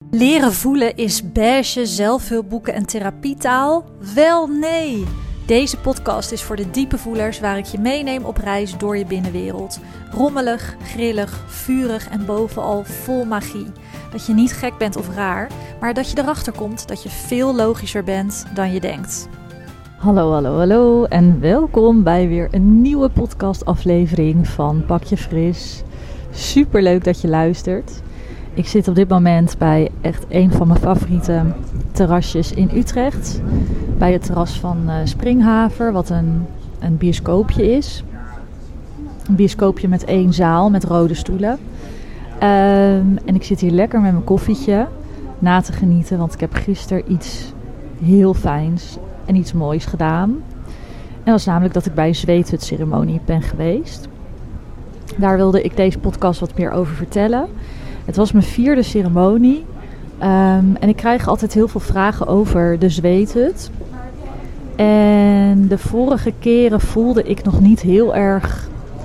Leren voelen is beige, zelfhulpboeken en therapietaal? Wel nee! Deze podcast is voor de diepe voelers waar ik je meeneem op reis door je binnenwereld. Rommelig, grillig, vurig en bovenal vol magie. Dat je niet gek bent of raar, maar dat je erachter komt dat je veel logischer bent dan je denkt. Hallo en welkom bij weer een nieuwe podcastaflevering van Pak je Fris. Superleuk dat je luistert. Ik zit op dit moment bij echt een van mijn favoriete terrasjes in Utrecht. Bij het terras van Springhaver, wat een bioscoopje is. Een bioscoopje met 1 zaal met rode stoelen. En ik zit hier lekker met mijn koffietje na te genieten, want ik heb gisteren iets heel fijns en iets moois gedaan. En dat is namelijk dat ik bij een zweethutceremonie ben geweest. Daar wilde ik deze podcast wat meer over vertellen. Het was mijn 4e ceremonie. En ik krijg altijd heel veel vragen over de zweethut. En de vorige keren voelde ik nog niet heel erg...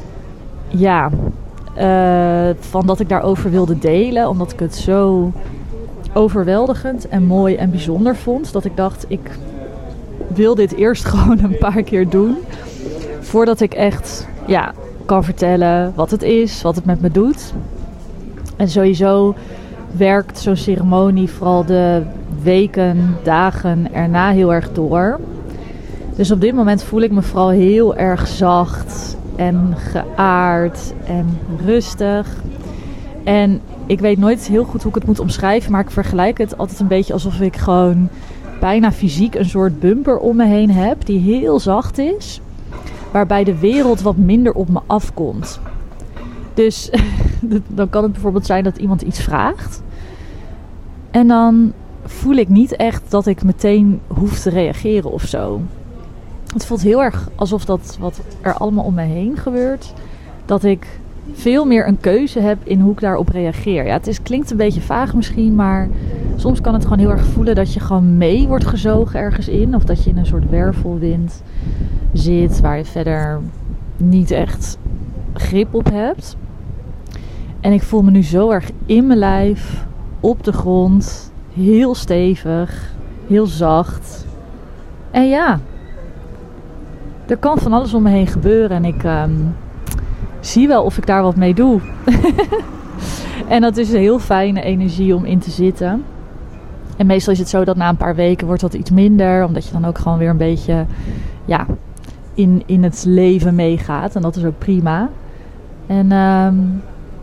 van dat ik daarover wilde delen. Omdat ik het zo overweldigend en mooi en bijzonder vond. Dat ik dacht, ik wil dit eerst gewoon een paar keer doen. Voordat ik echt kan vertellen wat het is, wat het met me doet. En sowieso werkt zo'n ceremonie vooral de weken, dagen erna heel erg door. Dus op dit moment voel ik me vooral heel erg zacht en geaard en rustig. En ik weet nooit heel goed hoe ik het moet omschrijven, maar ik vergelijk het altijd een beetje alsof ik gewoon bijna fysiek een soort bumper om me heen heb die heel zacht is. Waarbij de wereld wat minder op me afkomt. Dus dan kan het bijvoorbeeld zijn dat iemand iets vraagt. En dan voel ik niet echt dat ik meteen hoef te reageren of zo. Het voelt heel erg alsof dat wat er allemaal om me heen gebeurt, dat ik veel meer een keuze heb in hoe ik daarop reageer. Ja, klinkt een beetje vaag misschien, maar soms kan het gewoon heel erg voelen dat je gewoon mee wordt gezogen ergens in. Of dat je in een soort wervelwind zit waar je verder niet echt grip op hebt. En ik voel me nu zo erg in mijn lijf, op de grond, heel stevig, heel zacht. En ja, er kan van alles om me heen gebeuren en ik zie wel of ik daar wat mee doe. En dat is een heel fijne energie om in te zitten. En meestal is het zo dat na een paar weken wordt dat iets minder, omdat je dan ook gewoon weer een beetje in het leven meegaat. En dat is ook prima. En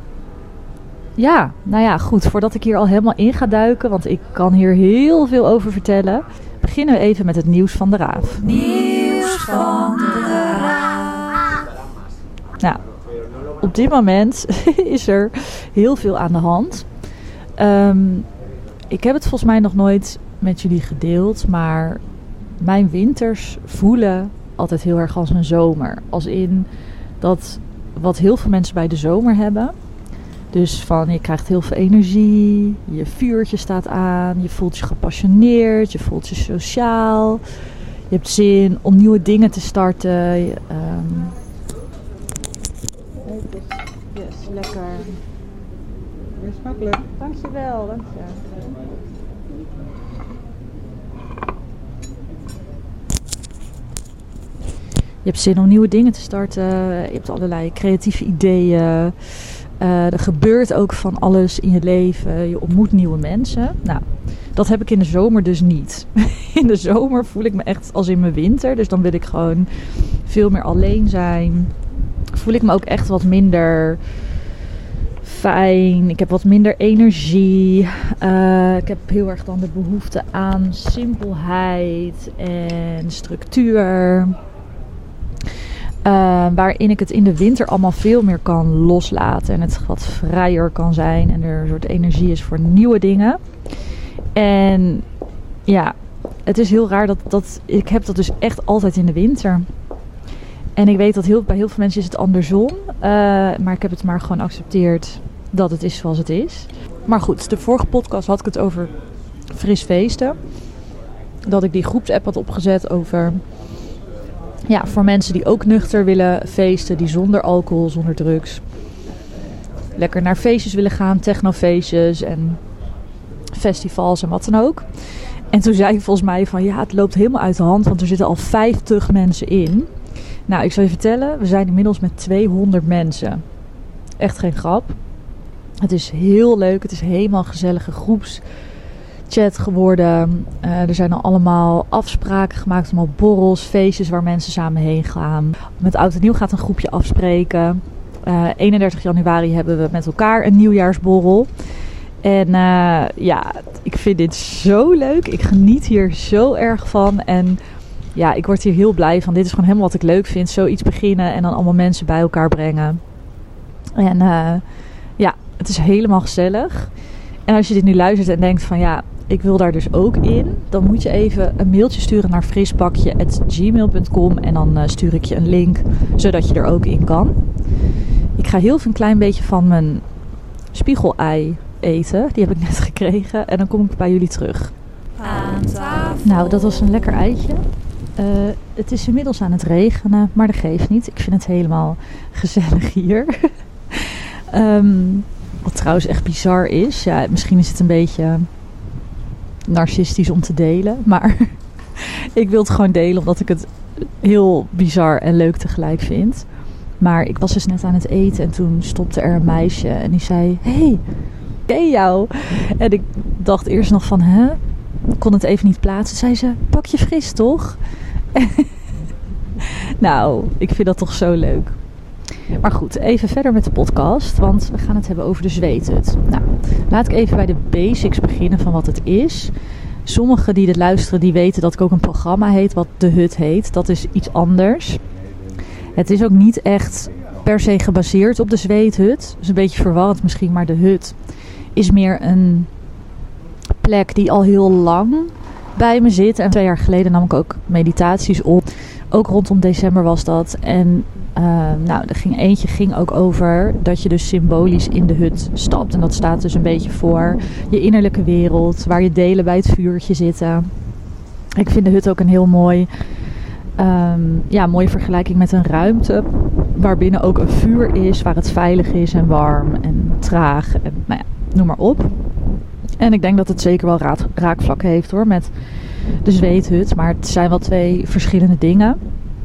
goed. Voordat ik hier al helemaal in ga duiken, want ik kan hier heel veel over vertellen, beginnen we even met het nieuws van de Raaf. Nieuws van de Raaf. Nou, op dit moment is er heel veel aan de hand. Ik heb het volgens mij nog nooit met jullie gedeeld, maar mijn winters voelen altijd heel erg als een zomer. Als in dat wat heel veel mensen bij de zomer hebben. Dus van je krijgt heel veel energie, je vuurtje staat aan, je voelt je gepassioneerd, je voelt je sociaal. Je hebt zin om nieuwe dingen te starten. Yes, lekker. Weer smakelijk. Dankjewel, dankjewel. Je hebt zin om nieuwe dingen te starten. Je hebt allerlei creatieve ideeën. Er gebeurt ook van alles in je leven. Je ontmoet nieuwe mensen. Nou, dat heb ik in de zomer dus niet. In de zomer voel ik me echt als in mijn winter. Dus dan wil ik gewoon veel meer alleen zijn. Voel ik me ook echt wat minder fijn. Ik heb wat minder energie. Ik heb heel erg dan de behoefte aan simpelheid en structuur. Waarin ik het in de winter allemaal veel meer kan loslaten. En het wat vrijer kan zijn. En er een soort energie is voor nieuwe dingen. En ja, het is heel raar dat ik heb dat dus echt altijd in de winter. En ik weet dat bij heel veel mensen is het andersom. Maar ik heb het maar gewoon geaccepteerd dat het is zoals het is. Maar goed, de vorige podcast had ik het over fris feesten. Dat ik die groepsapp had opgezet over... Ja, voor mensen die ook nuchter willen feesten, die zonder alcohol, zonder drugs lekker naar feestjes willen gaan, technofeestjes en festivals en wat dan ook. En toen zei ik volgens mij van ja, het loopt helemaal uit de hand, want er zitten al 50 mensen in. Nou, ik zal je vertellen, we zijn inmiddels met 200 mensen. Echt geen grap. Het is heel leuk, het is helemaal een gezellige groepschat geworden. Er zijn al allemaal afspraken gemaakt, allemaal borrels, feestjes waar mensen samen heen gaan. Met Oud en Nieuw gaat een groepje afspreken. 31 januari hebben we met elkaar een nieuwjaarsborrel. En ja, ik vind dit zo leuk. Ik geniet hier zo erg van. En ja, ik word hier heel blij van. Dit is gewoon helemaal wat ik leuk vind. Zoiets beginnen en dan allemaal mensen bij elkaar brengen. En ja, het is helemaal gezellig. En als je dit nu luistert en denkt van ja, ik wil daar dus ook in. Dan moet je even een mailtje sturen naar frispakje@gmail.com. En dan stuur ik je een link, zodat je er ook in kan. Ik ga heel veel een klein beetje van mijn spiegelei eten. Die heb ik net gekregen. En dan kom ik bij jullie terug. Aan tafel. Nou, dat was een lekker eitje. Het is inmiddels aan het regenen, maar dat geeft niet. Ik vind het helemaal gezellig hier. Wat trouwens echt bizar is. Ja, misschien is het een beetje narcistisch om te delen. Maar ik wil het gewoon delen omdat ik het heel bizar en leuk tegelijk vind. Maar ik was dus net aan het eten en toen stopte er een meisje en die zei: hey, ken jou? En ik dacht eerst nog van, ik kon het even niet plaatsen. Zei ze: pak je fris toch? Nou, ik vind dat toch zo leuk. Maar goed, even verder met de podcast, want we gaan het hebben over de zweethut. Nou, laat ik even bij de basics beginnen van wat het is. Sommigen die dit luisteren, die weten dat ik ook een programma heet wat De Hut heet. Dat is iets anders. Het is ook niet echt per se gebaseerd op de zweethut. Dat is een beetje verwarrend misschien, maar de hut is meer een plek die al heel lang bij me zit. En 2 jaar geleden nam ik ook meditaties op. Ook rondom december was dat. En nou, eentje ging ook over dat je dus symbolisch in de hut stapt. En dat staat dus een beetje voor je innerlijke wereld, waar je delen bij het vuurtje zitten. Ik vind de hut ook een heel mooi... mooie vergelijking met een ruimte waarbinnen ook een vuur is, waar het veilig is en warm en traag en nou ja, noem maar op. En ik denk dat het zeker wel raakvlak heeft hoor met de zweethut, maar het zijn wel 2 verschillende dingen.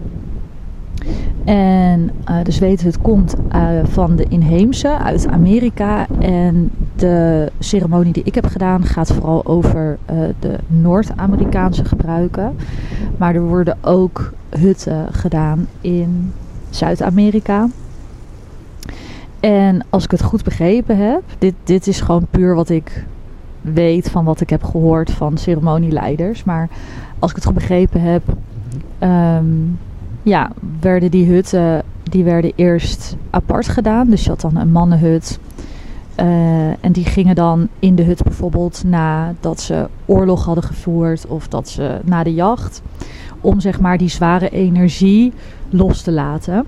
En de zweethut komt van de inheemse uit Amerika en de ceremonie die ik heb gedaan gaat vooral over de Noord-Amerikaanse gebruiken. Maar er worden ook hutten gedaan in Zuid-Amerika. En als ik het goed begrepen heb, dit is gewoon puur wat ik weet van wat ik heb gehoord van ceremonieleiders. Maar als ik het goed begrepen heb, werden die hutten die werden eerst apart gedaan. Dus je had dan een mannenhut. En die gingen dan in de hut bijvoorbeeld nadat ze oorlog hadden gevoerd of dat ze na de jacht. Om zeg maar die zware energie los te laten.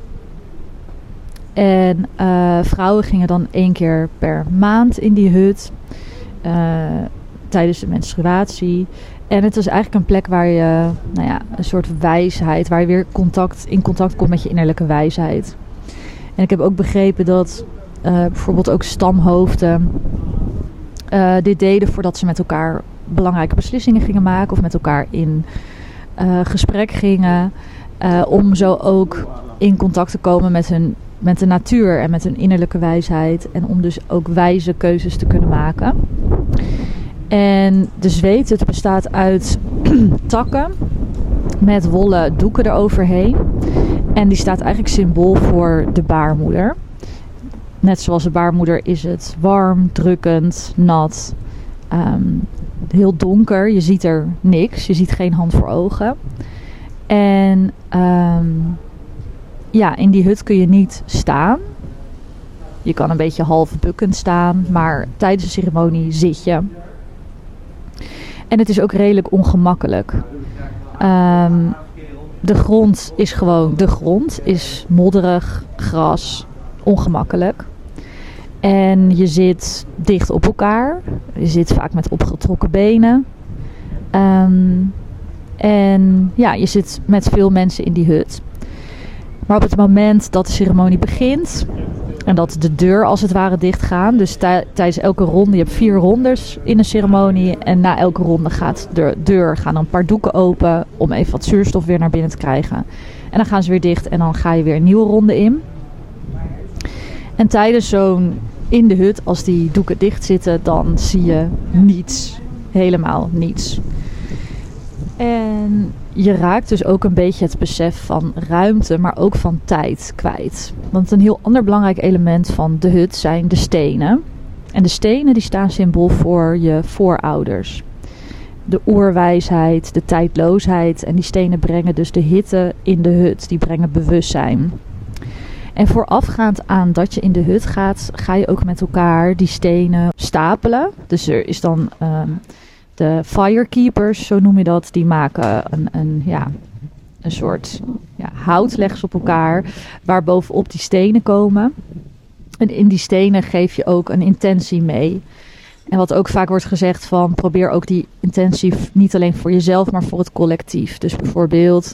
En vrouwen gingen dan 1 keer per maand in die hut. Tijdens de menstruatie. En het is eigenlijk een plek waar je, een soort wijsheid, waar je weer in contact komt met je innerlijke wijsheid. En ik heb ook begrepen dat bijvoorbeeld ook stamhoofden dit deden voordat ze met elkaar belangrijke beslissingen gingen maken of met elkaar in gesprek gingen. Om zo ook in contact te komen met de natuur en met hun innerlijke wijsheid. En om dus ook wijze keuzes te kunnen maken. En de zweethut bestaat uit takken met wollen doeken eroverheen. En die staat eigenlijk symbool voor de baarmoeder. Net zoals de baarmoeder is het warm, drukkend, nat, heel donker. Je ziet er niks, je ziet geen hand voor ogen. En in die hut kun je niet staan. Je kan een beetje half bukkend staan, maar tijdens de ceremonie zit je. En het is ook redelijk ongemakkelijk. De grond is gewoon de grond. Is modderig, gras, ongemakkelijk. En je zit dicht op elkaar. Je zit vaak met opgetrokken benen. Je zit met veel mensen in die hut. Maar op het moment dat de ceremonie begint, En dat de deur als het ware dicht gaat. Dus tijdens elke ronde, je hebt 4 rondes in een ceremonie. En na elke ronde gaat de deur, gaan dan een paar doeken open om even wat zuurstof weer naar binnen te krijgen. En dan gaan ze weer dicht en dan ga je weer een nieuwe ronde in. En tijdens zo'n in de hut, als die doeken dicht zitten, dan zie je niets. Helemaal niets. En je raakt dus ook een beetje het besef van ruimte, maar ook van tijd kwijt. Want een heel ander belangrijk element van de hut zijn de stenen. En de stenen die staan symbool voor je voorouders. De oerwijsheid, de tijdloosheid. En die stenen brengen dus de hitte in de hut. Die brengen bewustzijn. En voorafgaand aan dat je in de hut gaat, ga je ook met elkaar die stenen stapelen. Dus er is dan de firekeepers, zo noem je dat. Die maken een soort hout leggen ze op elkaar, waar bovenop die stenen komen. En in die stenen geef je ook een intentie mee. En wat ook vaak wordt gezegd van, probeer ook die intentie niet alleen voor jezelf, maar voor het collectief. Dus bijvoorbeeld,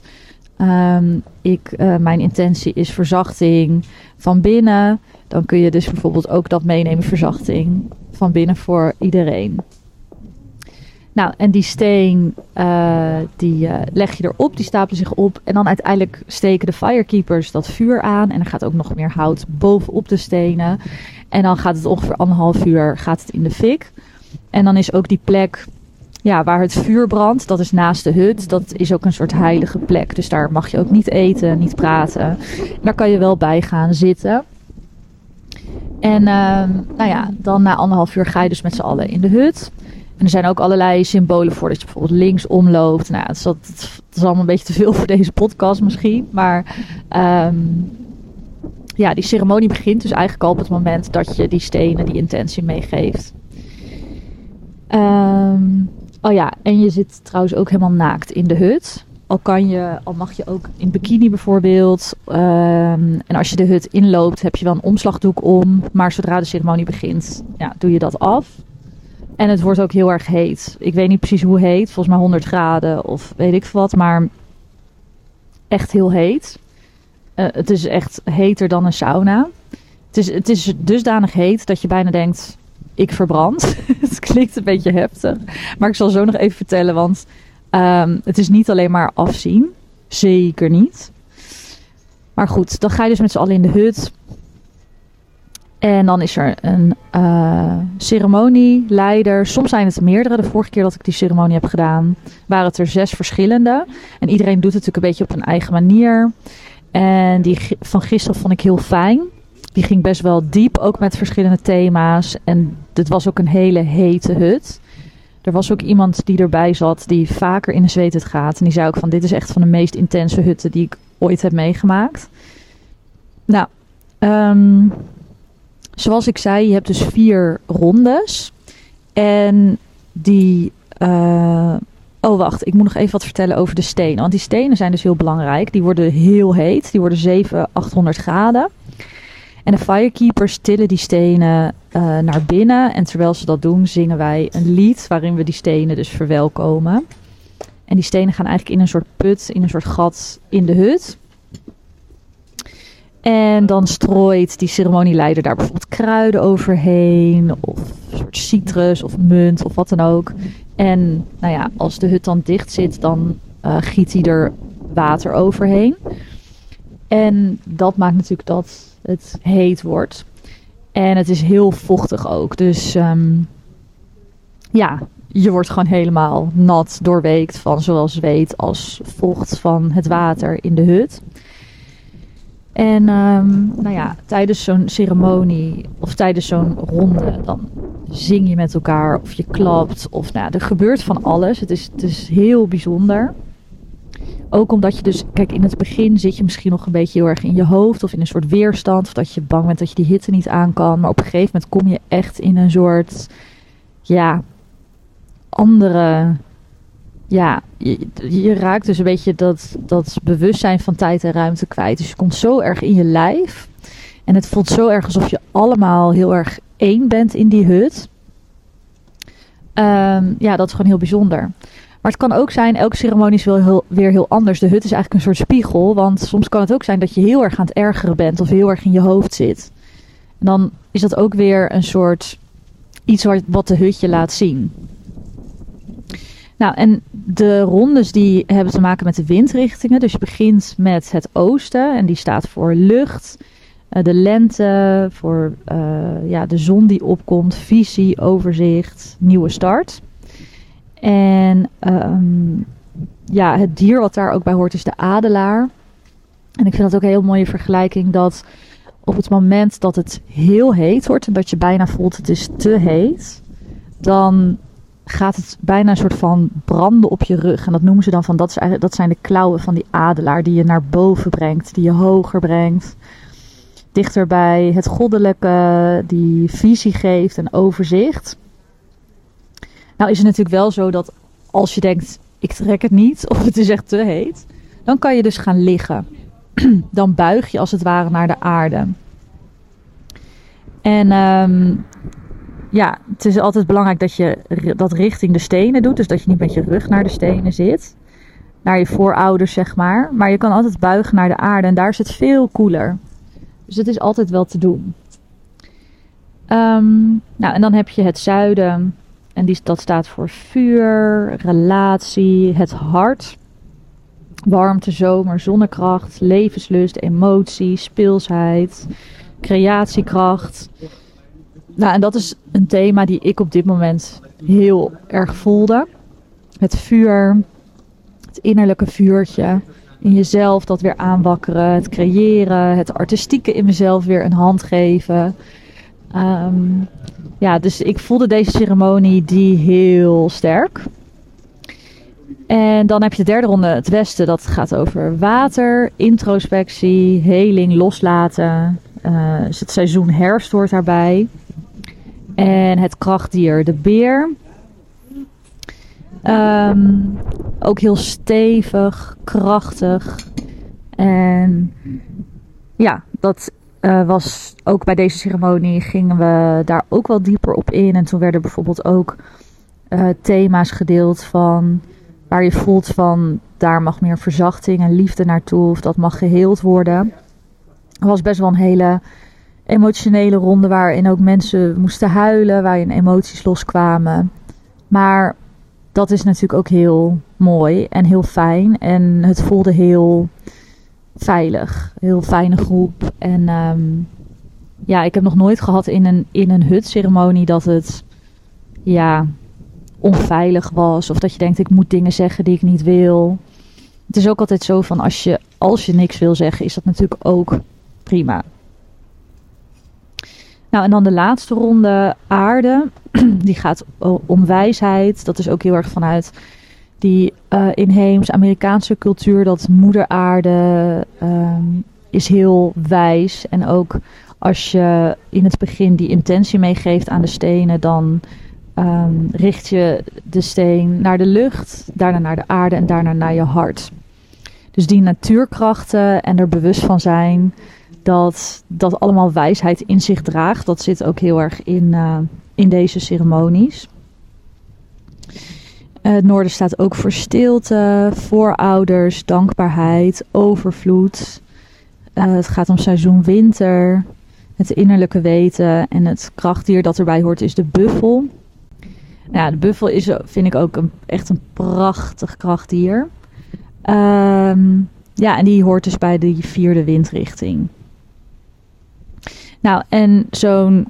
mijn intentie is verzachting van binnen. Dan kun je dus bijvoorbeeld ook dat meenemen, verzachting van binnen voor iedereen. Nou, en die steen, die leg je erop, die stapelen zich op. En dan uiteindelijk steken de firekeepers dat vuur aan. En er gaat ook nog meer hout bovenop de stenen. En dan gaat het ongeveer 1,5 uur gaat het in de fik. En dan is ook die plek waar het vuur brandt, dat is naast de hut. Dat is ook een soort heilige plek. Dus daar mag je ook niet eten, niet praten. Daar kan je wel bij gaan zitten. En dan na 1,5 uur ga je dus met z'n allen in de hut. En er zijn ook allerlei symbolen voor dat je bijvoorbeeld links omloopt. Nou, het is allemaal een beetje te veel voor deze podcast misschien. Maar die ceremonie begint dus eigenlijk al op het moment dat je die stenen, die intentie meegeeft. En je zit trouwens ook helemaal naakt in de hut. Al mag je ook in bikini bijvoorbeeld. En als je de hut inloopt heb je wel een omslagdoek om. Maar zodra de ceremonie begint, doe je dat af. En het wordt ook heel erg heet. Ik weet niet precies hoe heet. Volgens mij 100 graden of weet ik wat. Maar echt heel heet. Het is echt heter dan een sauna. Het is dusdanig heet dat je bijna denkt, ik verbrand. Het klinkt een beetje heftig. Maar ik zal zo nog even vertellen. Want het is niet alleen maar afzien. Zeker niet. Maar goed, dan ga je dus met z'n allen in de hut. En dan is er een ceremonieleider. Soms zijn het meerdere. De vorige keer dat ik die ceremonie heb gedaan, waren het er 6 verschillende. En iedereen doet het natuurlijk een beetje op een eigen manier. En die van gisteren vond ik heel fijn. Die ging best wel diep, ook met verschillende thema's. En dit was ook een hele hete hut. Er was ook iemand die erbij zat die vaker in de zweethut gaat. En die zei ook van, dit is echt van de meest intense hutten die ik ooit heb meegemaakt. Nou, zoals ik zei, je hebt dus 4 rondes. En die... ik moet nog even wat vertellen over de stenen. Want die stenen zijn dus heel belangrijk. Die worden heel heet. Die worden 700-800 graden. En de firekeepers tillen die stenen naar binnen. En terwijl ze dat doen, zingen wij een lied waarin we die stenen dus verwelkomen. En die stenen gaan eigenlijk in een soort put, in een soort gat in de hut. En dan strooit die ceremonieleider daar bijvoorbeeld kruiden overheen. Of een soort citrus of munt of wat dan ook. En als de hut dan dicht zit, dan giet hij er water overheen. En dat maakt natuurlijk dat het heet wordt. En het is heel vochtig ook. Dus je wordt gewoon helemaal nat, doorweekt van zowel zweet als vocht van het water in de hut. En tijdens zo'n ceremonie of tijdens zo'n ronde, dan zing je met elkaar of je klapt. Of er gebeurt van alles. Het is heel bijzonder. Ook omdat je dus, kijk, in het begin zit je misschien nog een beetje heel erg in je hoofd of in een soort weerstand. Of dat je bang bent dat je die hitte niet aan kan. Maar op een gegeven moment kom je echt in een soort, andere... je raakt dus een beetje dat bewustzijn van tijd en ruimte kwijt. Dus je komt zo erg in je lijf. En het voelt zo erg alsof je allemaal heel erg één bent in die hut. Dat is gewoon heel bijzonder. Maar het kan ook zijn, elke ceremonie is weer heel anders. De hut is eigenlijk een soort spiegel. Want soms kan het ook zijn dat je heel erg aan het ergeren bent of heel erg in je hoofd zit. Dan is dat ook weer een soort iets wat de hutje laat zien. Nou, en de rondes die hebben te maken met de windrichtingen. Dus je begint met het oosten en die staat voor lucht. De lente voor de zon die opkomt, visie, overzicht, nieuwe start. En het dier wat daar ook bij hoort is de adelaar. En ik vind dat ook een heel mooie vergelijking dat op het moment dat het heel heet wordt en dat je bijna voelt het is te heet, dan gaat het bijna een soort van branden op je rug. En dat noemen ze dan van, dat zijn de klauwen van die adelaar die je naar boven brengt, die je hoger brengt. Dichterbij het goddelijke, die visie geeft en overzicht. Nou is het natuurlijk wel zo dat als je denkt, ik trek het niet of het is echt te heet, dan kan je dus gaan liggen. Dan buig je als het ware naar de aarde. En het is altijd belangrijk dat je dat richting de stenen doet. Dus dat je niet met je rug naar de stenen zit. Naar je voorouders, zeg maar. Maar je kan altijd buigen naar de aarde en daar is het veel koeler. Dus het is altijd wel te doen. En dan heb je het zuiden. En dat staat voor vuur, relatie, het hart. Warmte, zomer, zonnekracht, levenslust, emotie, speelsheid, creatiekracht. Nou, en dat is een thema die ik op dit moment heel erg voelde. Het vuur, het innerlijke vuurtje in jezelf, dat weer aanwakkeren, het creëren, het artistieke in mezelf weer een hand geven. Dus ik voelde deze ceremonie die heel sterk. En dan heb je de derde ronde, het westen. Dat gaat over water, introspectie, heling, loslaten. Dus het seizoen herfst hoort daarbij. En het krachtdier, de beer. Ook heel stevig, krachtig. En ja, dat was ook bij deze ceremonie gingen we daar ook wel dieper op in. En toen werden bijvoorbeeld ook thema's gedeeld van waar je voelt van daar mag meer verzachting en liefde naartoe of dat mag geheeld worden. Het was best wel een hele emotionele ronde waarin ook mensen moesten huilen, waarin emoties loskwamen. Maar dat is natuurlijk ook heel mooi en heel fijn en het voelde heel veilig. Heel fijne groep. En ik heb nog nooit gehad in een hutceremonie dat het onveilig was. Of dat je denkt, ik moet dingen zeggen die ik niet wil. Het is ook altijd zo van, als je niks wil zeggen, is dat natuurlijk ook prima. Nou, en dan de laatste ronde, aarde. Die gaat om wijsheid. Dat is ook heel erg vanuit die inheems Amerikaanse cultuur. Dat moeder aarde is heel wijs. En ook als je in het begin die intentie meegeeft aan de stenen, dan richt je de steen naar de lucht, daarna naar de aarde en daarna naar je hart. Dus die natuurkrachten en er bewust van zijn dat allemaal wijsheid in zich draagt, dat zit ook heel erg in deze ceremonies. Het noorden staat ook voor stilte, voorouders, dankbaarheid, overvloed. Het gaat om seizoen winter, het innerlijke weten en het krachtdier dat erbij hoort is de buffel. Ja, de buffel vind ik ook echt een prachtig krachtdier. En die hoort dus bij die 4e windrichting. Nou, en zo'n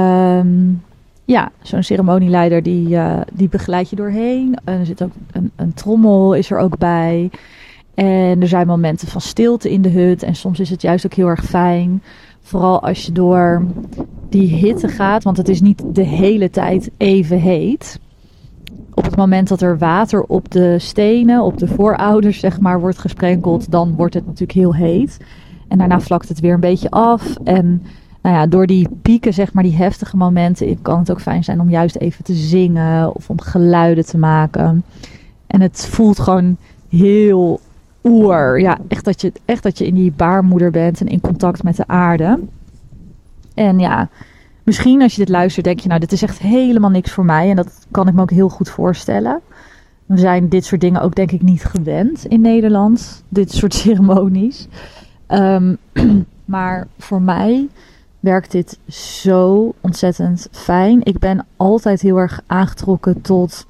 ceremonieleider die begeleidt je doorheen. Er zit ook een trommel is er ook bij. En er zijn momenten van stilte in de hut. En soms is het juist ook heel erg fijn. Vooral als je door die hitte gaat. Want het is niet de hele tijd even heet. Op het moment dat er water op de stenen, op de voorouders zeg maar, wordt gesprenkeld, dan wordt het natuurlijk heel heet. En daarna vlakt het weer een beetje af. En door die pieken, zeg maar, die heftige momenten, kan het ook fijn zijn om juist even te zingen of om geluiden te maken. En het voelt gewoon heel oer. Ja, echt dat je in die baarmoeder bent en in contact met de aarde. En misschien als je dit luistert, denk je, dit is echt helemaal niks voor mij. En dat kan ik me ook heel goed voorstellen. We zijn dit soort dingen ook denk ik niet gewend in Nederland. Dit soort ceremonies. Maar voor mij werkt dit zo ontzettend fijn. Ik ben altijd heel erg aangetrokken tot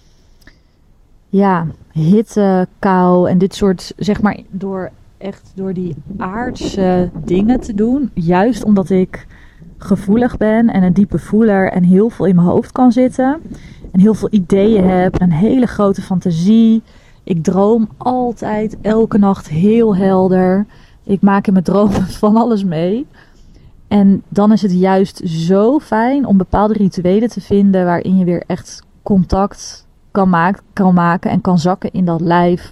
hitte, kou en dit soort, zeg maar, door die aardse dingen te doen. Juist omdat ik gevoelig ben en een diepe voeler en heel veel in mijn hoofd kan zitten. En heel veel ideeën heb en een hele grote fantasie. Ik droom altijd, elke nacht heel helder. Ik maak in mijn dromen van alles mee. En dan is het juist zo fijn om bepaalde rituelen te vinden waarin je weer echt contact kan maken en kan zakken in dat lijf.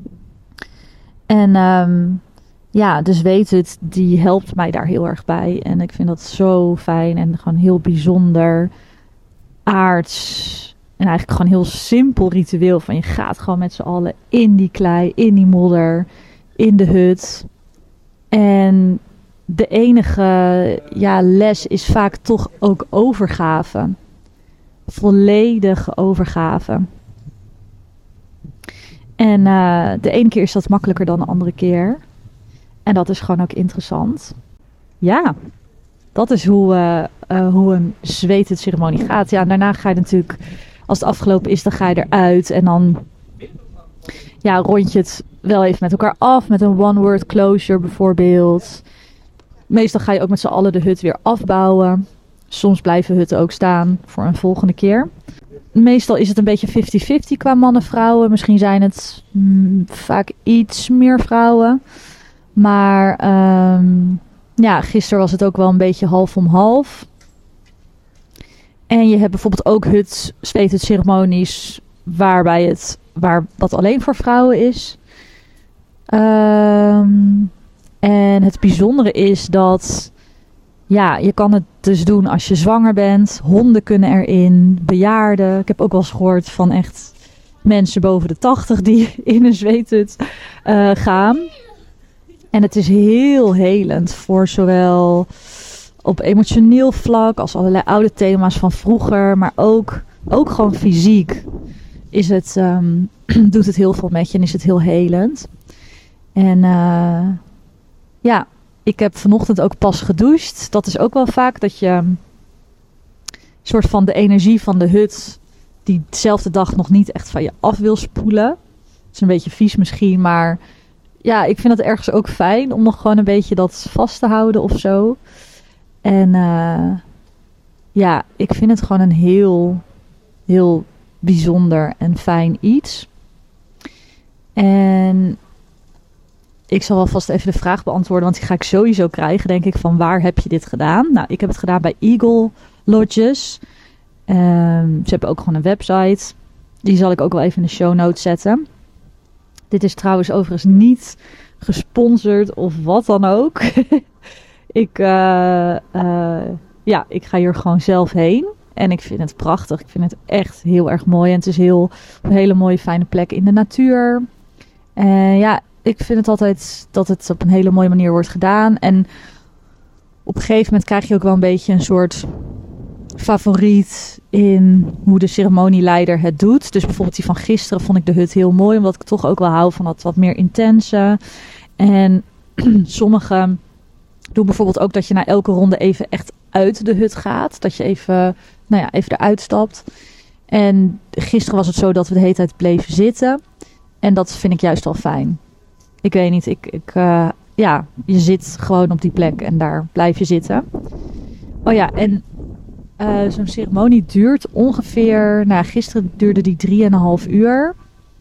En dus weet het, die helpt mij daar heel erg bij. En ik vind dat zo fijn en gewoon heel bijzonder, aards en eigenlijk gewoon heel simpel ritueel. Van je gaat gewoon met z'n allen in die klei, in die modder, in de hut. En de enige les is vaak toch ook overgave. Volledige overgave. En de ene keer is dat makkelijker dan de andere keer. En dat is gewoon ook interessant. Ja, dat is hoe een zweetceremonie gaat. Ja, en daarna ga je natuurlijk, als het afgelopen is, dan ga je eruit. En dan rond je het wel even met elkaar af. Met een one-word closure bijvoorbeeld. Meestal ga je ook met z'n allen de hut weer afbouwen. Soms blijven hutten ook staan voor een volgende keer. Meestal is het een beetje 50-50 qua mannen en vrouwen. Misschien zijn het vaak iets meer vrouwen. Maar gisteren was het ook wel een beetje half om half. En je hebt bijvoorbeeld ook zweetceremonies waar wat alleen voor vrouwen is. En het bijzondere is dat je kan het dus doen als je zwanger bent. Honden kunnen erin, bejaarden. Ik heb ook wel eens gehoord van echt mensen boven de 80 die in een zweethut gaan. En het is heel helend voor zowel op emotioneel vlak als allerlei oude thema's van vroeger. Maar ook gewoon fysiek is het, doet het heel veel met je en is het heel helend. En ik heb vanochtend ook pas gedoucht. Dat is ook wel vaak dat je een soort van de energie van de hut die dezelfde dag nog niet echt van je af wil spoelen. Het is een beetje vies misschien, maar ik vind het ergens ook fijn om nog gewoon een beetje dat vast te houden of zo. En ik vind het gewoon een heel, heel bijzonder en fijn iets. En ik zal wel vast even de vraag beantwoorden, want die ga ik sowieso krijgen, denk ik, van waar heb je dit gedaan? Nou, ik heb het gedaan bij Eagle Lodges. Ze hebben ook gewoon een website. Die zal ik ook wel even in de show notes zetten. Dit is trouwens overigens niet gesponsord of wat dan ook. Ik ga hier gewoon zelf heen. En ik vind het prachtig. Ik vind het echt heel erg mooi. En het is een hele mooie fijne plek in de natuur. Ik vind het altijd dat het op een hele mooie manier wordt gedaan. En op een gegeven moment krijg je ook wel een beetje een soort favoriet in hoe de ceremonieleider het doet. Dus bijvoorbeeld die van gisteren vond ik de hut heel mooi. Omdat ik toch ook wel hou van dat wat meer intense. En sommige doen bijvoorbeeld ook dat je na elke ronde even echt uit de hut gaat. Dat je even eruit stapt. En gisteren was het zo dat we de hele tijd bleven zitten. En dat vind ik juist wel fijn. Ik weet niet, je zit gewoon op die plek en daar blijf je zitten. Oh ja, en zo'n ceremonie duurt ongeveer, gisteren duurde die 3,5 uur.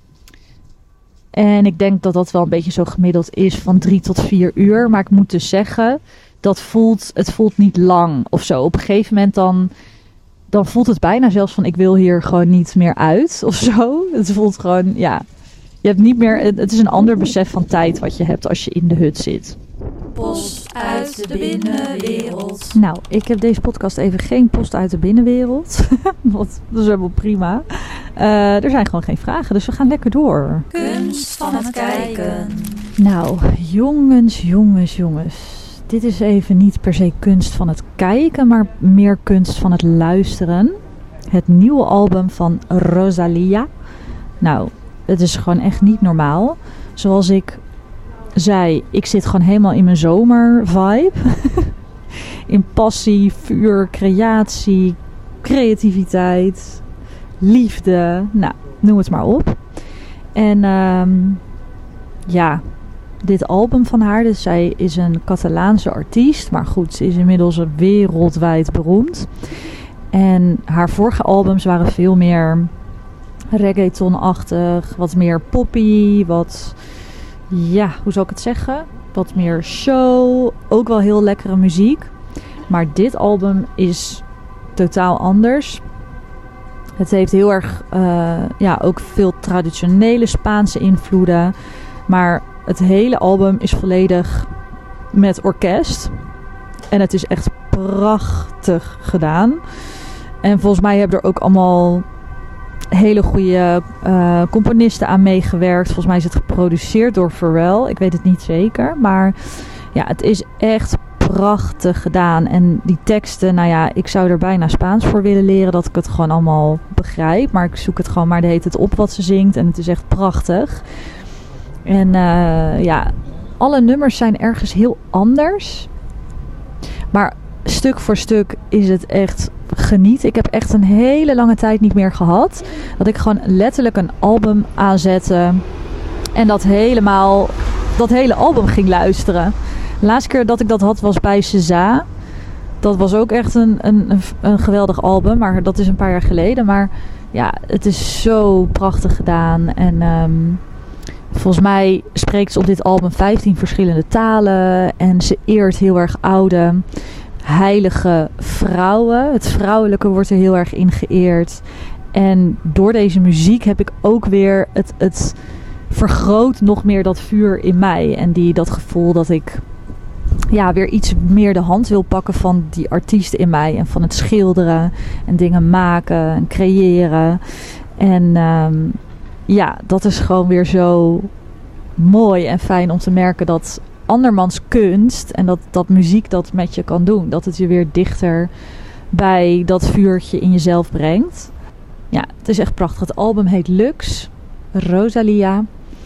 En ik denk dat dat wel een beetje zo gemiddeld is van 3 tot 4 uur. Maar ik moet dus zeggen, het voelt niet lang of zo. Op een gegeven moment dan voelt het bijna zelfs van ik wil hier gewoon niet meer uit of zo. Het voelt gewoon, je hebt niet meer, het is een ander besef van tijd wat je hebt als je in de hut zit. Post uit de binnenwereld. Nou, ik heb deze podcast even geen post uit de binnenwereld. Dat is helemaal prima. Er zijn gewoon geen vragen, dus we gaan lekker door. Kunst van het kijken. Nou, jongens. Dit is even niet per se kunst van het kijken, maar meer kunst van het luisteren. Het nieuwe album van Rosalia. Nou, het is gewoon echt niet normaal. Zoals ik zei, ik zit gewoon helemaal in mijn zomer-vibe. in passie, vuur, creatie, creativiteit, liefde. Nou, noem het maar op. En dit album van haar, dus zij is een Catalaanse artiest, maar goed, ze is inmiddels wereldwijd beroemd. En haar vorige albums waren veel meer reggaeton-achtig, wat meer poppy, wat, hoe zou ik het zeggen? Wat meer show, ook wel heel lekkere muziek. Maar dit album is totaal anders. Het heeft heel erg, ook veel traditionele Spaanse invloeden. Maar het hele album is volledig met orkest. En het is echt prachtig gedaan. En volgens mij hebben er ook allemaal hele goede componisten aan meegewerkt. Volgens mij is het geproduceerd door Pharrell. Ik weet het niet zeker. Maar ja, het is echt prachtig gedaan. En die teksten, ik zou er bijna Spaans voor willen leren. Dat ik het gewoon allemaal begrijp. Maar ik zoek het gewoon maar de hele tijd op wat ze zingt. En het is echt prachtig. En alle nummers zijn ergens heel anders. Maar stuk voor stuk is het echt geniet. Ik heb echt een hele lange tijd niet meer gehad. Dat ik gewoon letterlijk een album aanzette. En dat hele album ging luisteren. De laatste keer dat ik dat had was bij SZA. Dat was ook echt een geweldig album. Maar dat is een paar jaar geleden. Maar ja, het is zo prachtig gedaan. En volgens mij spreekt ze op dit album 15 verschillende talen. En ze eert heel erg oude, heilige vrouwen. Het vrouwelijke wordt er heel erg in geëerd. En door deze muziek heb ik ook weer het vergroot nog meer dat vuur in mij. En dat gevoel dat ik weer iets meer de hand wil pakken van die artiest in mij. En van het schilderen en dingen maken en creëren. En dat is gewoon weer zo mooi en fijn om te merken dat andermans kunst en dat muziek dat met je kan doen. Dat het je weer dichter bij dat vuurtje in jezelf brengt. Ja, het is echt prachtig. Het album heet Lux, Rosalia.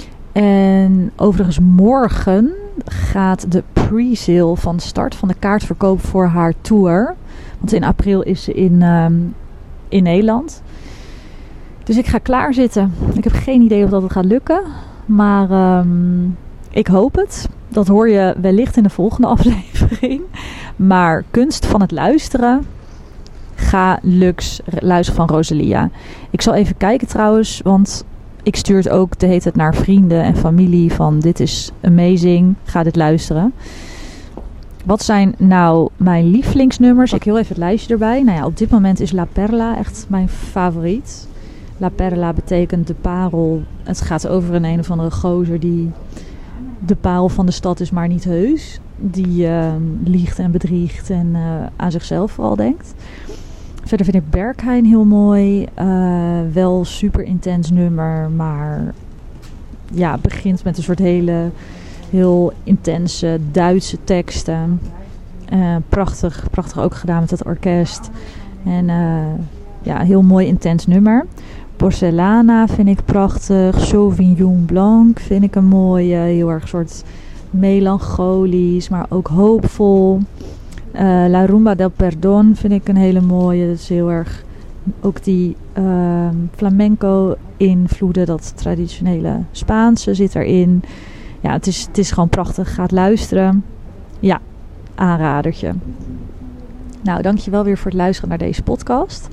En overigens morgen gaat de pre-sale van start van de kaartverkoop voor haar tour. Want in april is ze in Nederland. Dus ik ga klaarzitten. Ik heb geen idee of dat het gaat lukken. Maar ik hoop het. Dat hoor je wellicht in de volgende aflevering. Maar kunst van het luisteren. Ga Lux luisteren van Rosalia. Ik zal even kijken trouwens. Want ik stuur het ook de hele tijd naar vrienden en familie. Van dit is amazing. Ga dit luisteren. Wat zijn nou mijn lievelingsnummers? Ik heel even het lijstje erbij. Op dit moment is La Perla echt mijn favoriet. La Perla betekent de parel. Het gaat over een of andere gozer die de parel van de stad is, maar niet heus. Die liegt en bedriegt en aan zichzelf vooral denkt. Verder vind ik Berghain heel mooi. Wel super intens nummer, maar het begint met een soort heel intense Duitse teksten. Prachtig ook gedaan met het orkest. En heel mooi intens nummer. Porcelana vind ik prachtig. Sauvignon Blanc vind ik een mooie. Heel erg soort melancholisch, maar ook hoopvol. La Rumba del Perdón vind ik een hele mooie. Dat is heel erg ook die flamenco invloeden. Dat traditionele Spaanse zit erin. Ja, het is gewoon prachtig. Ga het luisteren. Ja, aanradertje. Nou, dankjewel weer voor het luisteren naar deze podcast.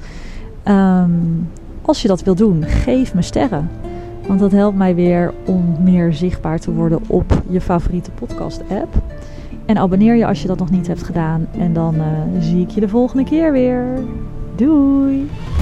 Als je dat wil doen, geef me sterren. Want dat helpt mij weer om meer zichtbaar te worden op je favoriete podcast app. En abonneer je als je dat nog niet hebt gedaan. En dan zie ik je de volgende keer weer. Doei!